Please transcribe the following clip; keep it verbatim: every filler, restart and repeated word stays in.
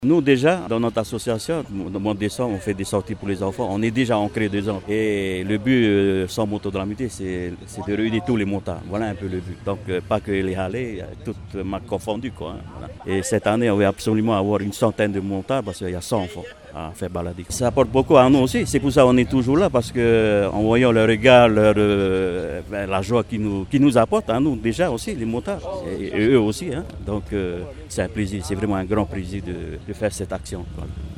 Nous déjà, dans notre association, dans mon dessin, on fait des sorties pour les enfants. On est déjà ancré dedans. Et le but, euh, sans moto de l'amitié, c'est, c'est de réunir tous les motards. Voilà un peu le but. Donc, euh, pas que les Halais, toutes marques confondues, quoi. Hein, voilà. Et cette année, on va absolument avoir une centaine de motards parce qu'il y a cent enfants à faire balader. Ça apporte beaucoup à nous aussi. C'est pour ça qu'on est toujours là, parce que en voyant leur regard, leur, euh, ben, la joie qu'ils nous, qu'ils nous apportent à nous déjà aussi, les motards, et, et eux aussi. Hein. Donc, euh, c'est un plaisir, c'est vraiment un grand plaisir de, de faire cette action. Quoi.